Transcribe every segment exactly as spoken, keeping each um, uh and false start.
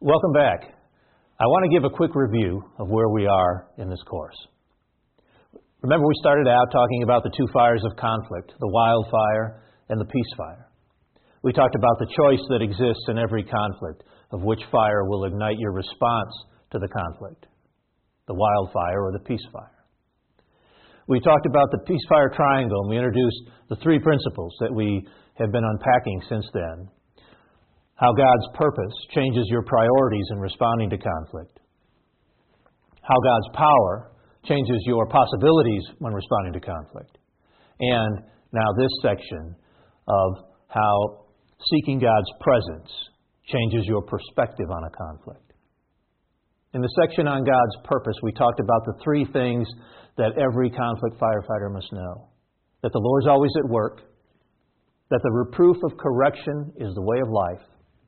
Welcome back. I want to give a quick review of where we are in this course. Remember, we started out talking about the two fires of conflict, the wildfire and the peace fire. We talked about the choice that exists in every conflict of which fire will ignite your response to the conflict, the wildfire or the peace fire. We talked about the peace fire triangle, and we introduced the three principles that we have been unpacking since then. How God's purpose changes your priorities in responding to conflict. How God's power changes your possibilities when responding to conflict. And now this section of how seeking God's presence changes your perspective on a conflict. In the section on God's purpose, we talked about the three things that every conflict firefighter must know. That the Lord's always at work, that the reproof of correction is the way of life,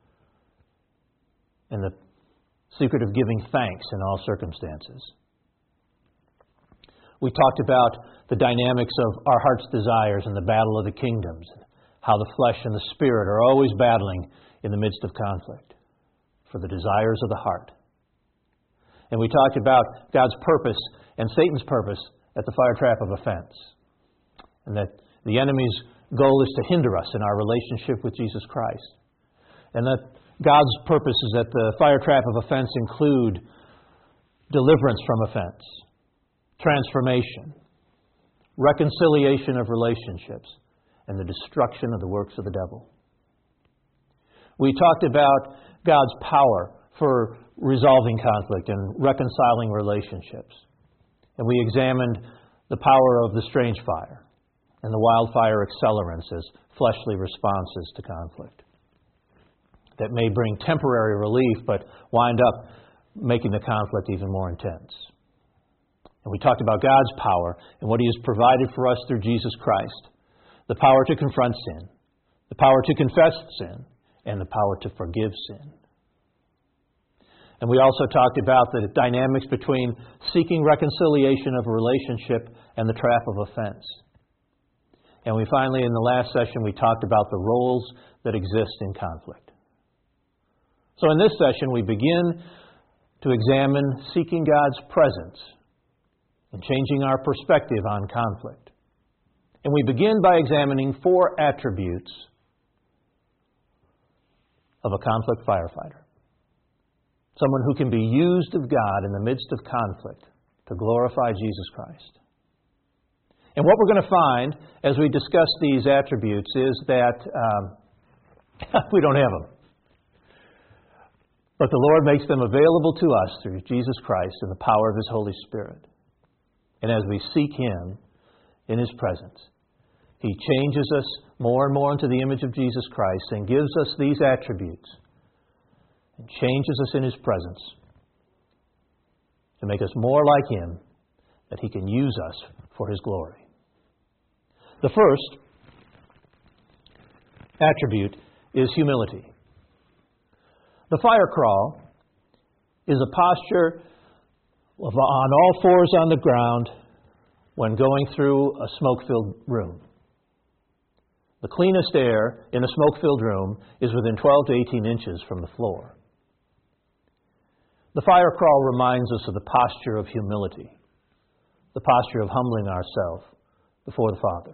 and the secret of giving thanks in all circumstances. We talked about the dynamics of our heart's desires and the battle of the kingdoms, how the flesh and the spirit are always battling in the midst of conflict for the desires of the heart. And we talked about God's purpose and Satan's purpose at the fire trap of offense, and that the enemy's goal is to hinder us in our relationship with Jesus Christ, and that God's purposes at the fire trap of offense include deliverance from offense, transformation, reconciliation of relationships, and the destruction of the works of the devil. We talked about God's power for resolving conflict and reconciling relationships. And we examined the power of the strange fire and the wildfire accelerants as fleshly responses to conflict that may bring temporary relief but wind up making the conflict even more intense. And we talked about God's power and what He has provided for us through Jesus Christ. The power to confront sin, the power to confess sin, and the power to forgive sin. And we also talked about the dynamics between seeking reconciliation of a relationship and the trap of offense. And we finally, in the last session, we talked about the roles that exist in conflict. So in this session, we begin to examine seeking God's presence and changing our perspective on conflict. And we begin by examining four attributes of a conflict firefighter. Someone who can be used of God in the midst of conflict to glorify Jesus Christ. And what we're going to find as we discuss these attributes is that um, we don't have them. But the Lord makes them available to us through Jesus Christ and the power of His Holy Spirit. And as we seek Him in His presence, He changes us more and more into the image of Jesus Christ and gives us these attributes and changes us in His presence to make us more like Him, that He can use us for His glory. The first attribute is humility. The fire crawl is a posture of on all fours on the ground when going through a smoke-filled room. The cleanest air in a smoke-filled room is within twelve to eighteen inches from the floor. The fire crawl reminds us of the posture of humility, the posture of humbling ourselves before the Father.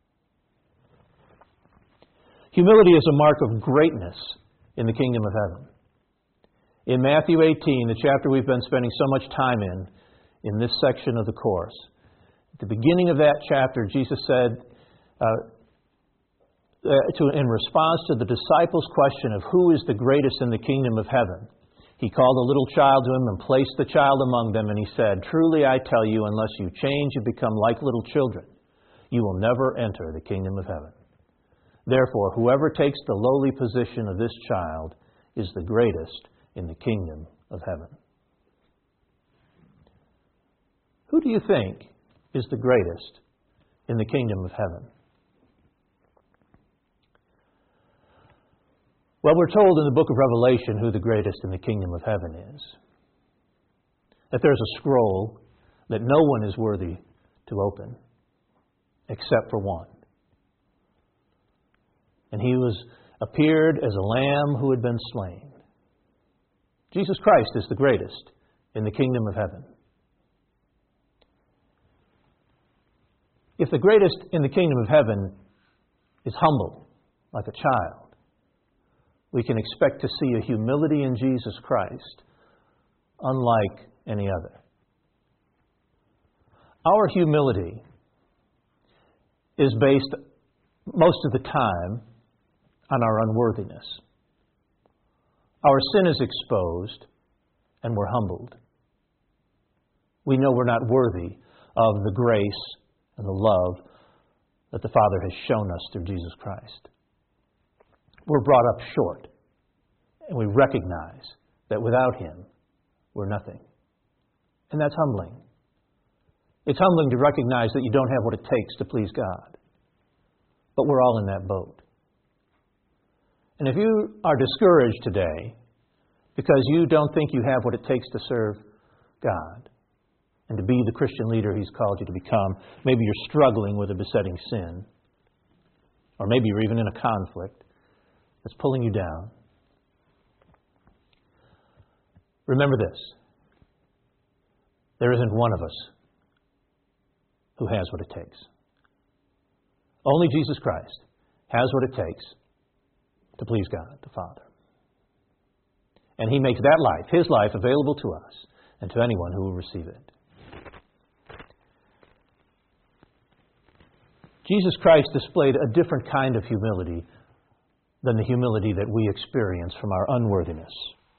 Humility is a mark of greatness in the kingdom of heaven. In Matthew eighteen, the chapter we've been spending so much time in, in this section of the course, at the beginning of that chapter, Jesus said, uh, uh, to, in response to the disciples' question of who is the greatest in the kingdom of heaven, He called a little child to Him and placed the child among them, and He said, "Truly I tell you, unless you change and become like little children, you will never enter the kingdom of heaven. Therefore, whoever takes the lowly position of this child is the greatest in the kingdom of heaven." Who do you think is the greatest in the kingdom of heaven? Well, we're told in the book of Revelation who the greatest in the kingdom of heaven is. That there's a scroll that no one is worthy to open except for one. And He was appeared as a lamb who had been slain. Jesus Christ is the greatest in the kingdom of heaven. If the greatest in the kingdom of heaven is humble, like a child, we can expect to see a humility in Jesus Christ unlike any other. Our humility is based most of the time on our unworthiness. Our sin is exposed and we're humbled. We know we're not worthy of the grace and the love that the Father has shown us through Jesus Christ. We're brought up short, and we recognize that without Him, we're nothing. And that's humbling. It's humbling to recognize that you don't have what it takes to please God. But we're all in that boat. And if you are discouraged today because you don't think you have what it takes to serve God and to be the Christian leader He's called you to become, maybe you're struggling with a besetting sin, or maybe you're even in a conflict that's pulling you down, remember this: there isn't one of us who has what it takes. Only Jesus Christ has what it takes to please God the Father. And He makes that life, His life, available to us and to anyone who will receive it. Jesus Christ displayed a different kind of humility than the humility that we experience from our unworthiness.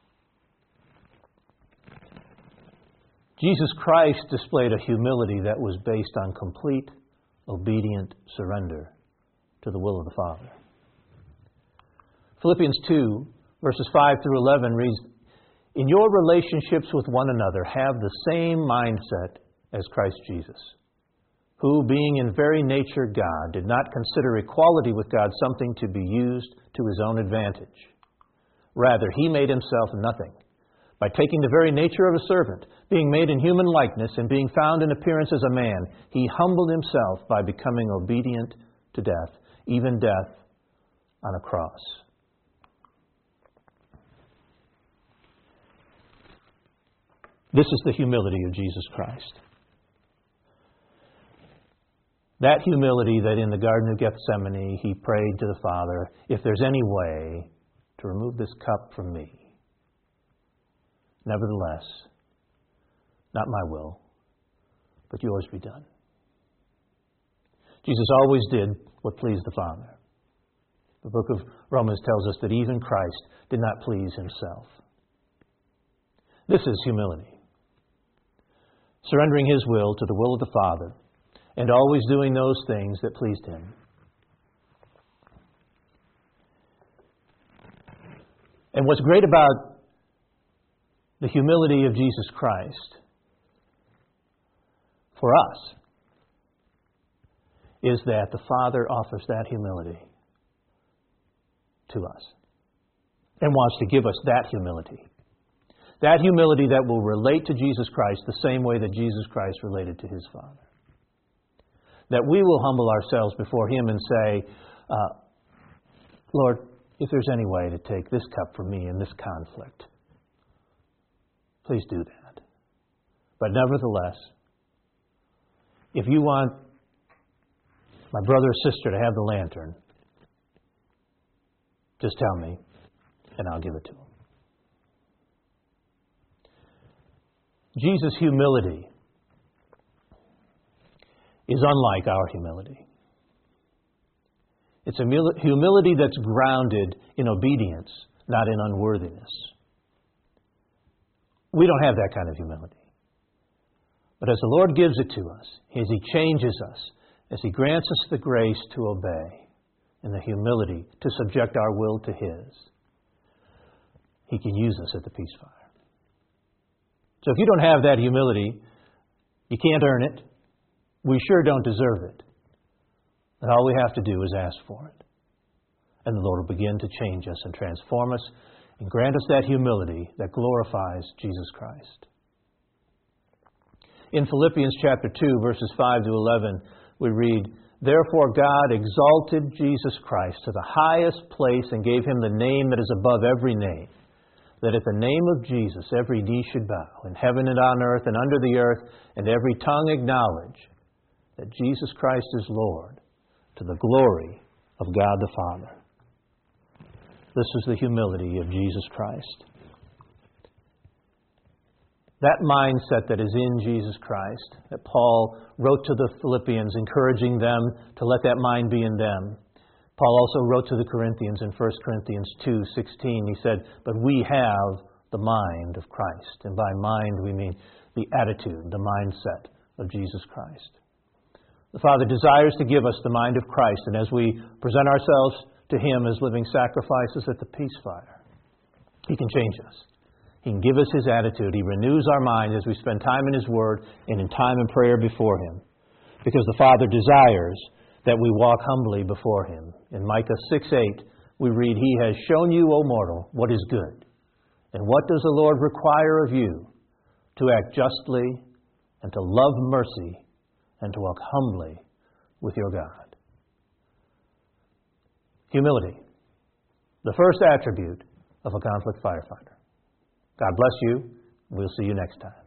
Jesus Christ displayed a humility that was based on complete, obedient surrender to the will of the Father. Philippians two, verses five through eleven reads, "In your relationships with one another, have the same mindset as Christ Jesus, who, being in very nature God, did not consider equality with God something to be used to His own advantage. Rather, He made Himself nothing, by taking the very nature of a servant, being made in human likeness, and being found in appearance as a man, He humbled Himself by becoming obedient to death, even death on a cross." This is the humility of Jesus Christ. That humility that in the Garden of Gethsemane He prayed to the Father, "If there's any way to remove this cup from me, nevertheless, not my will, but yours be done." Jesus always did what pleased the Father. The book of Romans tells us that even Christ did not please Himself. This is humility. Surrendering His will to the will of the Father and always doing those things that pleased Him. And what's great about the humility of Jesus Christ for us is that the Father offers that humility to us and wants to give us that humility. That humility that will relate to Jesus Christ the same way that Jesus Christ related to His Father. That we will humble ourselves before Him and say, uh, "Lord, if there's any way to take this cup from me in this conflict, please do that. But nevertheless, if you want my brother or sister to have the lantern, just tell me and I'll give it to them." Jesus' humility is unlike our humility. It's a humility that's grounded in obedience, not in unworthiness. We don't have that kind of humility. But as the Lord gives it to us, as He changes us, as He grants us the grace to obey and the humility to subject our will to His, He can use us at the peace fire. So if you don't have that humility, you can't earn it. We sure don't deserve it. And all we have to do is ask for it. And the Lord will begin to change us and transform us and grant us that humility that glorifies Jesus Christ. In Philippians chapter two, verses five to eleven, we read, "Therefore God exalted Jesus Christ to the highest place and gave Him the name that is above every name, that at the name of Jesus every knee should bow, in heaven and on earth and under the earth, and every tongue acknowledge that Jesus Christ is Lord, to the glory of God the Father. This is the humility of Jesus Christ. That mindset that is in Jesus Christ, that Paul wrote to the Philippians, encouraging them to let that mind be in them. Paul also wrote to the Corinthians in First Corinthians two sixteen. He said, "But we have the mind of Christ." And by mind we mean the attitude, the mindset of Jesus Christ. The Father desires to give us the mind of Christ, and as we present ourselves to Him as living sacrifices at the peace fire, He can change us. He can give us His attitude. He renews our mind as we spend time in His Word and in time in prayer before Him. Because the Father desires that we walk humbly before Him. In Micah six eight, we read, "He has shown you, O mortal, what is good. And what does the Lord require of you? To act justly, and to love mercy, and to walk humbly with your God." Humility, the first attribute of a conflict firefighter. God bless you. We'll see you next time.